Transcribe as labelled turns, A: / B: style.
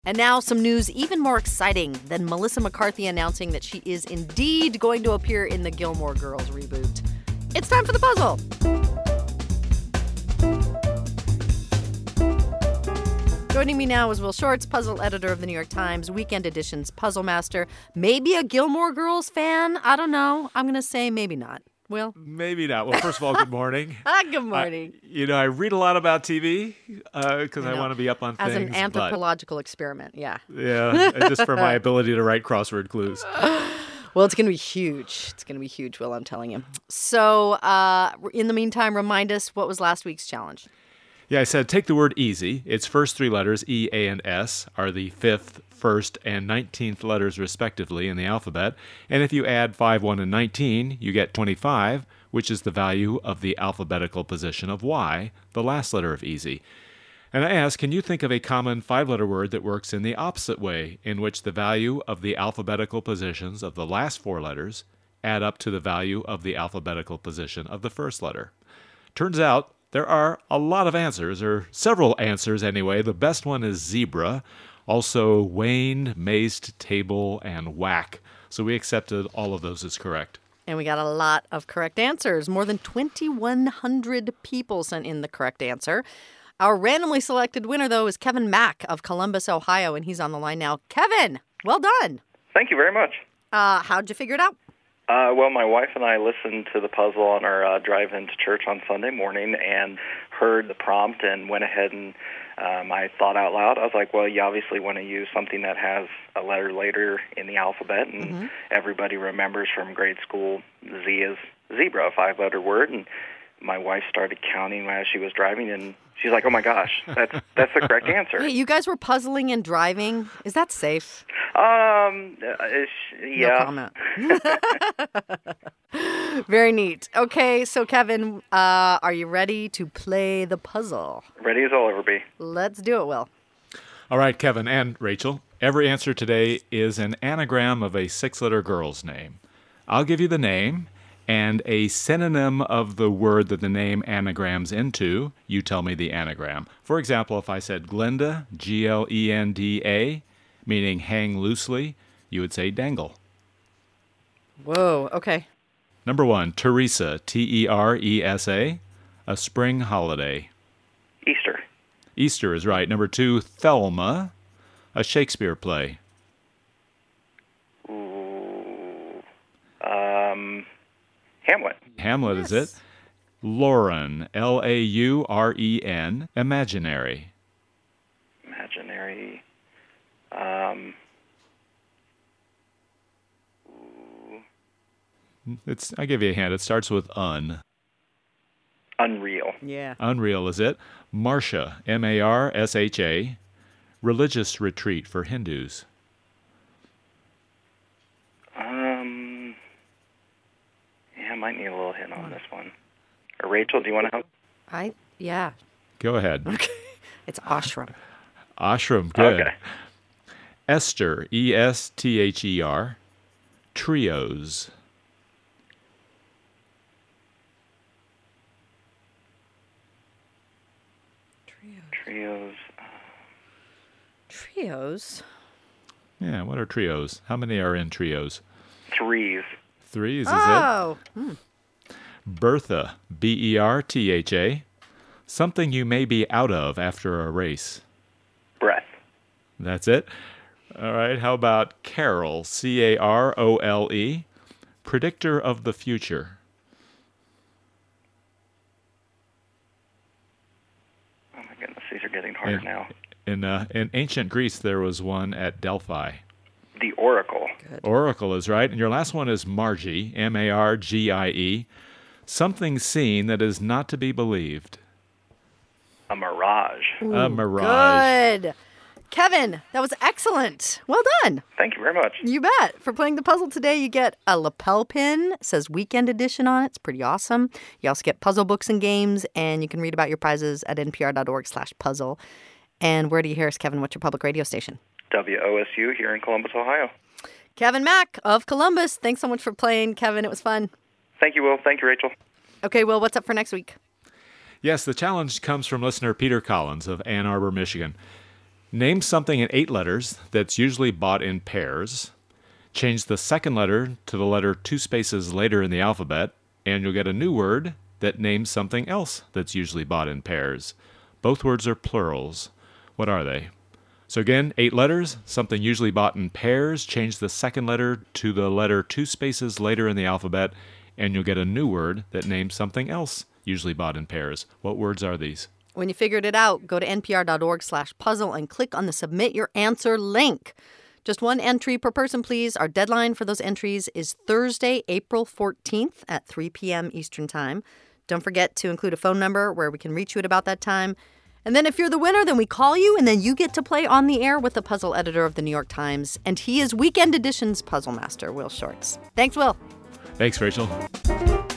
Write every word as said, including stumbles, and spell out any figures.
A: And now some news even more exciting than Melissa McCarthy announcing that she is indeed going to appear in the Gilmore Girls reboot. It's time for the puzzle. Joining me now is Will Shortz, puzzle editor of the New York Times, Weekend Edition's puzzle master. Maybe a Gilmore Girls fan? I don't know. I'm going to say maybe not. Will?
B: Maybe not. Well, first of all, good morning.
A: Ah, good morning.
B: I, you know, I read a lot about T V because uh, I, I want to be up on
A: As
B: things.
A: As an anthropological but, experiment, yeah.
B: Yeah, just for my ability to write crossword clues.
A: Well, it's going to be huge. It's going to be huge, Will, I'm telling you. So, uh, in the meantime, remind us, what was last week's challenge?
B: Yeah, I said take the word easy. Its first three letters, E, A, and S, are the fifth, first, and nineteenth letters respectively in the alphabet. And if you add five, one, and nineteen, you get twenty-five, which is the value of the alphabetical position of Y, the last letter of easy. And I asked, can you think of a common five-letter word that works in the opposite way, in which the value of the alphabetical positions of the last four letters add up to the value of the alphabetical position of the first letter? Turns out, there are a lot of answers, or several answers anyway. The best one is zebra, also wane, mazed table, and whack. So we accepted all of those as correct.
A: And we got a lot of correct answers. More than twenty-one hundred people sent in the correct answer. Our randomly selected winner, though, is Kevin Mack of Columbus, Ohio, and he's on the line now. Kevin, well done.
C: Thank you very much.
A: Uh, how'd you figure it out?
C: Uh, well, my wife and I listened to the puzzle on our uh, drive into church on Sunday morning and heard the prompt and went ahead and um, I thought out loud. I was like, well, you obviously want to use something that has a letter later in the alphabet, and mm-hmm. everybody remembers from grade school Z is zebra, a five-letter word, and my wife started counting as she was driving, and she's like, oh, my gosh, that's that's the correct answer.
A: Wait, you guys were puzzling and driving? Is that safe?
C: Um, yeah.
A: No comment. Very neat. Okay, so Kevin, uh, are you ready to play the puzzle?
C: Ready as I'll ever be.
A: Let's do it, Will.
B: All right, Kevin and Rachel, every answer today is an anagram of a six-letter girl's name. I'll give you the name and a synonym of the word that the name anagrams into. You tell me the anagram. For example, if I said Glenda, G L E N D A, meaning hang loosely, you would say dangle.
A: Whoa, okay.
B: Number one, Teresa, T E R E S A, a spring holiday.
C: Easter.
B: Easter is right. Number two, Thelma, a Shakespeare play.
C: Ooh, um, Hamlet.
B: Hamlet
A: yes.
B: is it. Lauren, L A U R E N, imaginary.
C: Imaginary. Um,
B: It's. I give you a hint. It starts with un.
C: Unreal.
A: Yeah.
B: Unreal is it. Marcia, M A R S H A, religious retreat for Hindus.
C: Um. Yeah, I might need a little hint on this one. Or Rachel, do you want to help?
A: I yeah.
B: Go ahead.
A: Okay. It's ashram.
B: Ashram, good.
C: Okay.
B: Esther, E S T H E R, trios.
C: Trios.
A: Trios?
B: Yeah, what are trios? How many are in trios?
C: Threes.
B: Threes, is
A: oh.
B: it?
A: Hmm.
B: Bertha, B E R T H A, something you may be out of after a race.
C: Breath.
B: That's it. All right, how about Carol, C A R O L E, predictor of the future.
C: Oh my goodness, these are getting harder
B: in,
C: now.
B: In, uh, in ancient Greece, there was one at Delphi.
C: The Oracle.
A: Good.
B: Oracle is right. And your last one is Margie, M A R G I E, something seen that is not to be believed.
C: A mirage.
A: Ooh,
B: a mirage.
A: Good. Kevin, that was excellent. Well done.
C: Thank you very much.
A: You bet. For playing the puzzle today, you get a lapel pin. It says Weekend Edition on it. It's pretty awesome. You also get puzzle books and games, and you can read about your prizes at npr.org slash puzzle. And where do you hear us, Kevin? What's your public radio station?
C: W O S U here in Columbus, Ohio.
A: Kevin Mack of Columbus. Thanks so much for playing, Kevin. It was fun.
C: Thank you, Will. Thank you, Rachel.
A: Okay, Will, what's up for next week?
B: Yes, the challenge comes from listener Peter Collins of Ann Arbor, Michigan. Name something in eight letters that's usually bought in pairs. Change the second letter to the letter two spaces later in the alphabet, and you'll get a new word that names something else that's usually bought in pairs. Both words are plurals. What are they? So again, eight letters, something usually bought in pairs. Change the second letter to the letter two spaces later in the alphabet, and you'll get a new word that names something else usually bought in pairs. What words are these?
A: When you figured it out, go to npr.org slash puzzle and click on the Submit Your Answer link. Just one entry per person, please. Our deadline for those entries is Thursday, April fourteenth at three p.m. Eastern Time. Don't forget to include a phone number where we can reach you at about that time. And then if you're the winner, then we call you, and then you get to play on the air with the puzzle editor of the New York Times. And he is Weekend Edition's puzzle master, Will Shortz. Thanks, Will.
B: Thanks, Rachel.